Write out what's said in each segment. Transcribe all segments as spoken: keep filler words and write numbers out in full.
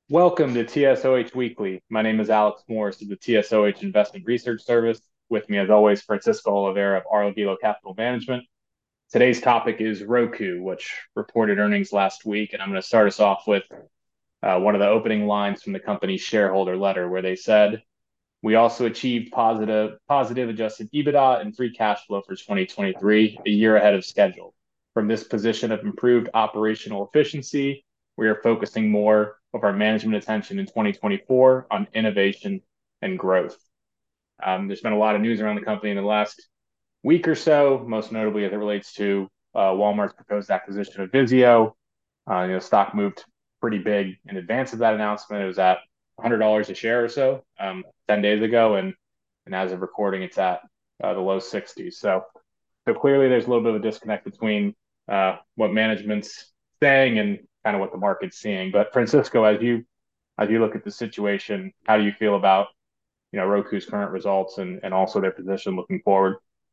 Welcome to T S O H Weekly. My name is Alex Morris of the T S O H Investment Research Service. With me, as always, Francisco Oliveira of Arlo Capital Management. Today's topic is Roku, which reported earnings last week. And I'm going to start us off with uh, one of the opening lines from the company's shareholder letter, where they said, "We also achieved positive, positive adjusted EBITDA and free cash flow for twenty twenty-three, a year ahead of schedule. From this position of improved operational efficiency, we are focusing more of our management attention in twenty twenty-four on innovation and growth." Um, there's been a lot of news around the company in the last week or so, most notably as it relates to uh, Walmart's proposed acquisition of Vizio. Uh, you know, stock moved pretty big in advance of that announcement. It was at one hundred dollars a share or so um, ten days ago, and and as of recording, it's at uh, the low sixties. So, so clearly, there's a little bit of a disconnect between uh, what management's saying and kind of what the market's seeing. But Francisco, as you as you look at the situation, how do you feel about you know Roku's current results and and also their position looking forward?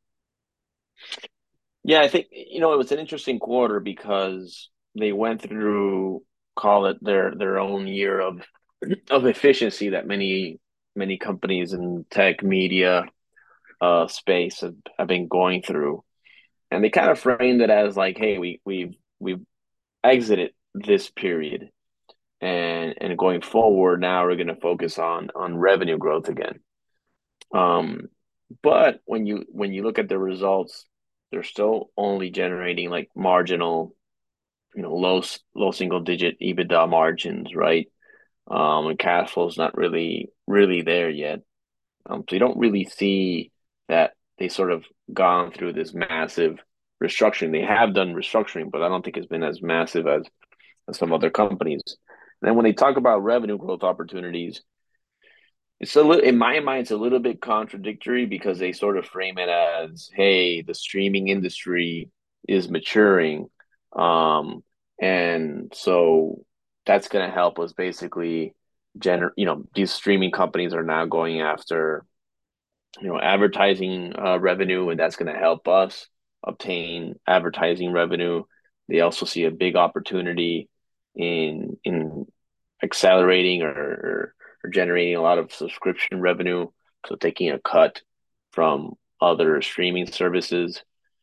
Yeah, I think you know it was an interesting quarter because they went through, call it their their own year of of efficiency that many many companies in tech media uh space have, have been going through. And they kind of framed it as like, hey, we we've we've exited this period, and and going forward now we're going to focus on on revenue growth again. Um, but when you when you look at the results, they're still only generating like marginal, you know, low low single digit EBITDA margins, right? Um, and cash flow is not really really there yet. Um, so you don't really see that they sort of gone through this massive restructuring. They have done restructuring, but I don't think it's been as massive as, as some other companies. And then when they talk about revenue growth opportunities, it's a little, in my mind, it's a little bit contradictory because they sort of frame it as, hey, the streaming industry is maturing. Um, and so that's going to help us basically generate, you know, these streaming companies are now going after, you know, advertising uh, revenue, and that's going to help us obtain advertising revenue. They also see a big opportunity in in accelerating or, or, or generating a lot of subscription revenue. So taking a cut from other streaming services.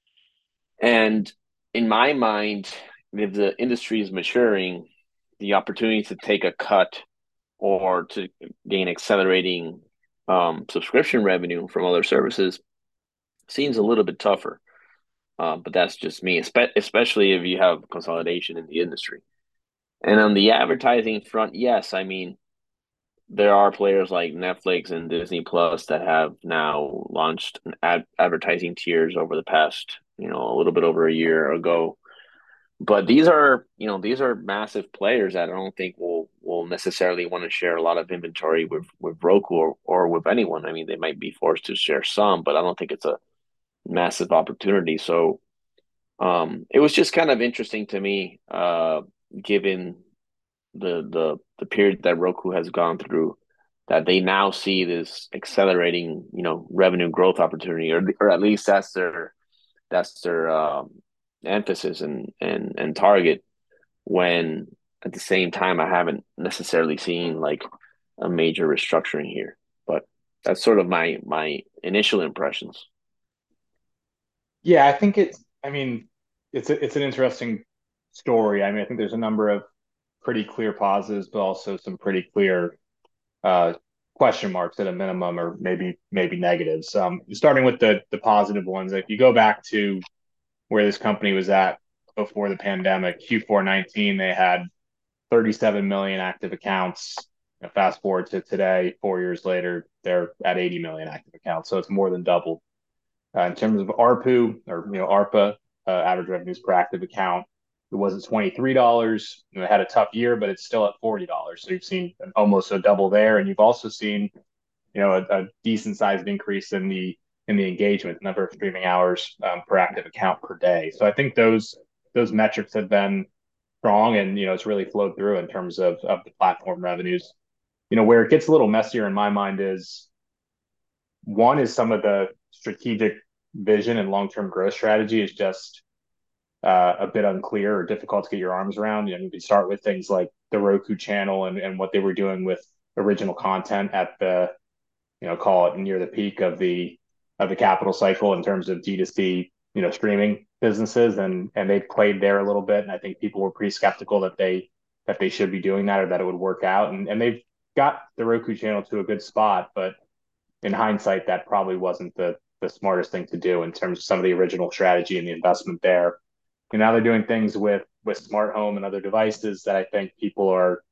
And in my mind, if the industry is maturing, the opportunity to take a cut or to gain accelerating um, subscription revenue from other services seems a little bit tougher. Uh, but that's just me, especially if you have consolidation in the industry. And on the advertising front, yes, I mean, there are players like Netflix and Disney Plus that have now launched ad- advertising tiers over the past, you know, a little bit over a year ago. But these are, you know, these are massive players that I don't think will will necessarily want to share a lot of inventory with with Roku or, or with anyone. I mean, they might be forced to share some, but I don't think it's a massive opportunity. So um, it was just kind of interesting to me, uh, given the the the period that Roku has gone through, that they now see this accelerating, you know, revenue growth opportunity, or or at least that's their that's their um, emphasis and and and target. When at the same time, I haven't necessarily seen like a major restructuring here, but that's sort of my my initial impressions. Yeah, I think it's. I mean, it's a, it's an interesting story. I mean, I think there's a number of pretty clear positives, but also some pretty clear uh, question marks at a minimum, or maybe maybe negatives. Um, starting with the the positive ones, if you go back to where this company was at before the pandemic, Q four nineteen, they had thirty-seven million active accounts. You know, fast forward to today, four years later, they're at eighty million active accounts. So it's more than doubled. Uh, in terms of A R P U or you know ARPA, uh, average revenues per active account, it was at twenty-three dollars. You know, it had a tough year, but it's still at forty dollars. So you've seen almost a double there, and you've also seen you know a, a decent sized increase in the in the engagement, the number of streaming hours um, per active account per day. So I think those those metrics have been strong, and you know it's really flowed through in terms of of the platform revenues. You know where it gets a little messier in my mind is one is some of the strategic vision and long term growth strategy is just uh, a bit unclear or difficult to get your arms around. You know, you start with things like the Roku channel and, and what they were doing with original content at the, you know, call it near the peak of the of the capital cycle in terms of D two C, you know, streaming businesses, and and they played there a little bit, and I think people were pretty skeptical that they that they should be doing that or that it would work out, and and they've got the Roku channel to a good spot, but in hindsight, that probably wasn't the the smartest thing to do in terms of some of the original strategy and the investment there. And now they're doing things with with smart home and other devices that I think people are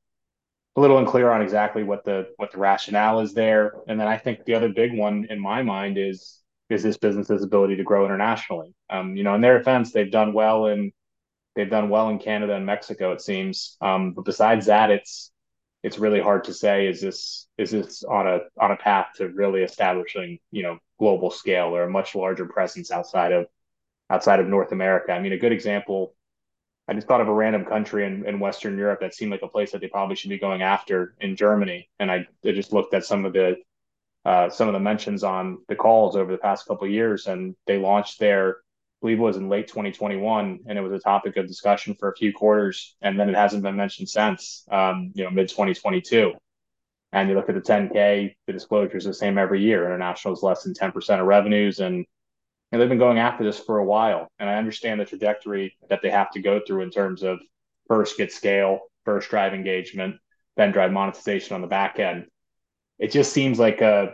a little unclear on exactly what the what the rationale is there. And then I think the other big one in my mind is is this business's ability to grow internationally. Um, you know, in their defense, they've done well in they've done well in Canada and Mexico, it seems. Um, but besides that, it's it's really hard to say is this is this on a on a path to really establishing, you know, global scale or a much larger presence outside of outside of North America. I mean, a good example, I just thought of a random country in, in Western Europe that seemed like a place that they probably should be going after in Germany. And I, I just looked at some of the uh, some of the mentions on the calls over the past couple of years, and they launched their, I believe it was in late twenty twenty-one, and it was a topic of discussion for a few quarters, and then it hasn't been mentioned since, um, you know, mid twenty twenty-two. And you look at the ten K, the disclosure is the same every year. International is less than ten percent of revenues, and and they've been going after this for a while. And I understand the trajectory that they have to go through in terms of first get scale, first drive engagement, then drive monetization on the back end. It just seems like a,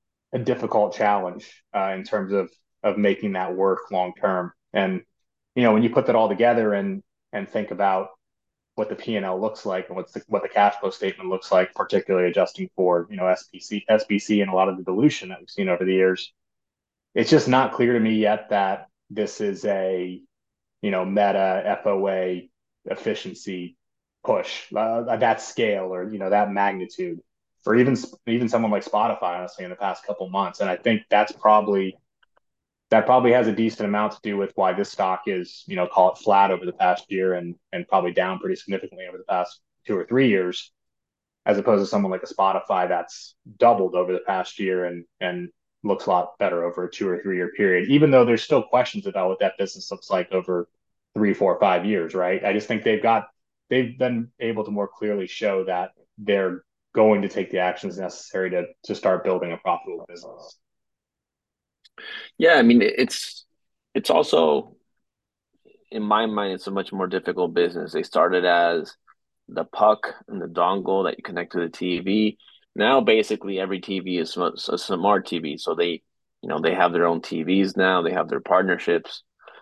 a difficult challenge uh, in terms of of making that work long term. And you know, when you put that all together and and think about what the P and L looks like and what's the, what the cash flow statement looks like, particularly adjusting for, you know, S P C, S B C and a lot of the dilution that we've seen over the years, it's just not clear to me yet that this is a, you know, meta F O A efficiency push uh, at that scale or, you know, that magnitude, or even even someone like Spotify, honestly, in the past couple months. And I think that's probably that probably has a decent amount to do with why this stock is, you know, call it flat over the past year and and probably down pretty significantly over the past two or three years, as opposed to someone like a Spotify that's doubled over the past year and and looks a lot better over a two or three year period, even though there's still questions about what that business looks like over three, four, five years, right? I just think they've got they've been able to more clearly show that they're going to take the actions necessary to to start building a profitable business. Yeah, I mean it's it's also in my mind it's a much more difficult business. They started as the puck and the dongle that you connect to the T V. Now basically every T V is a smart T V. So they, you know, they have their own T Vs now. They have their partnerships.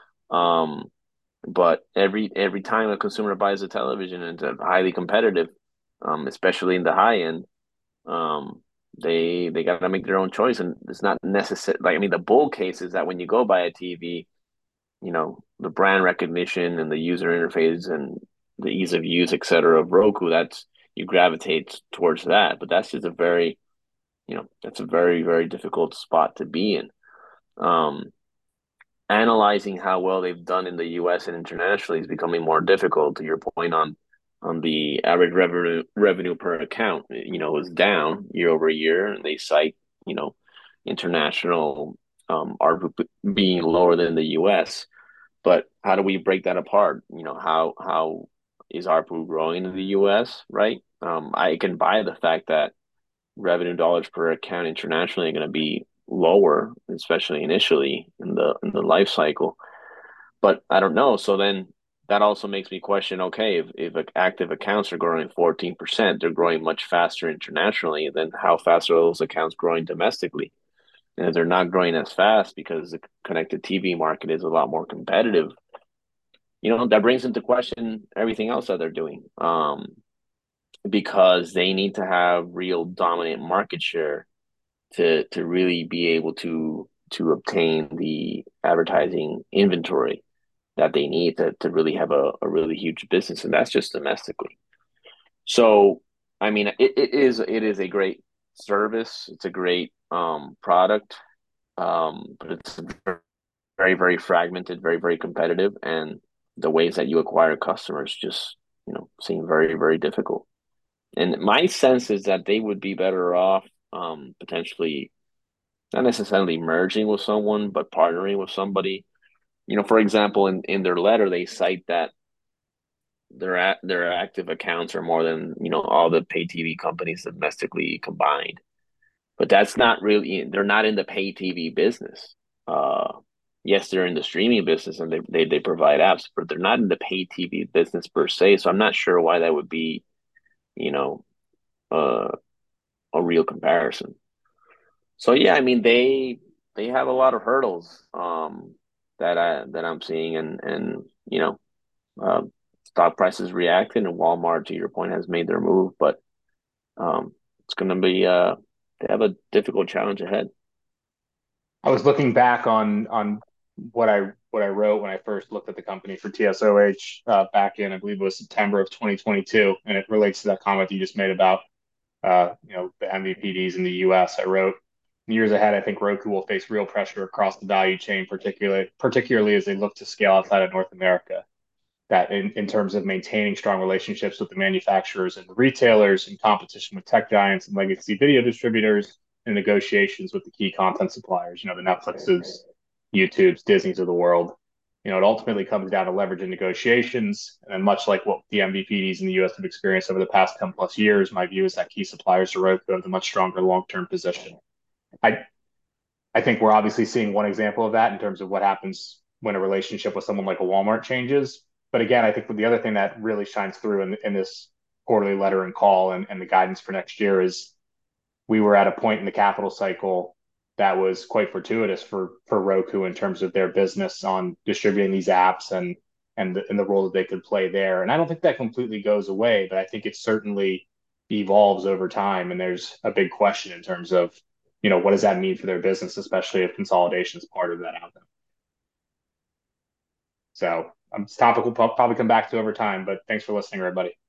Um, but every every time a consumer buys a television, and it's highly competitive, um, especially in the high end. Um, they they got to make their own choice, and it's not necessary. Like I mean, the bull case is that when you go buy a T V, you know, the brand recognition and the user interface and the ease of use, et cetera, of Roku, that's you gravitate towards that. But that's just a very, you know, that's a very, very difficult spot to be in. Um, Analyzing how well they've done in the U S and internationally is becoming more difficult. To your point on on the average revenue revenue per account, you know, is down year over year, and they cite, you know, international um, A R P U being lower than the U S. But how do we break that apart? You know, how how is A R P U growing in the U S, right? Um, I can buy the fact that revenue dollars per account internationally are going to be lower, especially initially in the in the life cycle. But I don't know. So then that also makes me question, okay, if, if active accounts are growing fourteen percent, they're growing much faster internationally, then how fast are those accounts growing domestically? And if they're not growing as fast because the connected T V market is a lot more competitive, you know, that brings into question everything else that they're doing. Um, because they need to have real dominant market share to to really be able to to obtain the advertising inventory that they need to to really have a, a really huge business, and that's just domestically. So, I mean, it, it is it is a great service. It's a great um, product, um, but it's very very fragmented, very very competitive, and the ways that you acquire customers just you know seem very very difficult. And my sense is that they would be better off um, potentially not necessarily merging with someone, but partnering with somebody You know, for example, in, in their letter, they cite that their a- their active accounts are more than, you know, all the pay T V companies domestically combined. But that's not really, they're not in the pay T V business. Uh, yes, they're in the streaming business and they, they they provide apps, but they're not in the pay T V business per se. So I'm not sure why that would be, you know, uh, a real comparison. So yeah, I mean they they have a lot of hurdles um, that I that I'm seeing, and and you know, uh, stock prices reacted, and Walmart, to your point, has made their move, but um, it's going to be uh, they have a difficult challenge ahead. I was looking back on on what I what I wrote when I first looked at the company for T S O H uh, back in, I believe it was September of twenty twenty-two, and it relates to that comment you just made about uh, you know, the M V P Ds in the U S. I wrote, years ahead, I think Roku will face real pressure across the value chain, particularly particularly as they look to scale outside of North America. That in, in terms of maintaining strong relationships with the manufacturers and the retailers, in competition with tech giants and legacy video distributors, and negotiations with the key content suppliers, you know, the Netflixes, YouTubes, Disney's of the world. You know, it ultimately comes down to leverage in negotiations. And much like what the M V P Ds in the U S have experienced over the past ten plus years, my view is that key suppliers to Roku have a much stronger long term position. I, I think we're obviously seeing one example of that in terms of what happens when a relationship with someone like a Walmart changes. But again, I think the other thing that really shines through in, in this quarterly letter and call and, and the guidance for next year is we were at a point in the capital cycle that was quite fortuitous for for Roku in terms of their business on distributing these apps and and the, and the role that they could play there. And I don't think that completely goes away, but I think it certainly evolves over time. And there's a big question in terms of, you know, what does that mean for their business, especially if consolidation is part of that outcome. So um, this topic will probably come back to over time, but thanks for listening, everybody.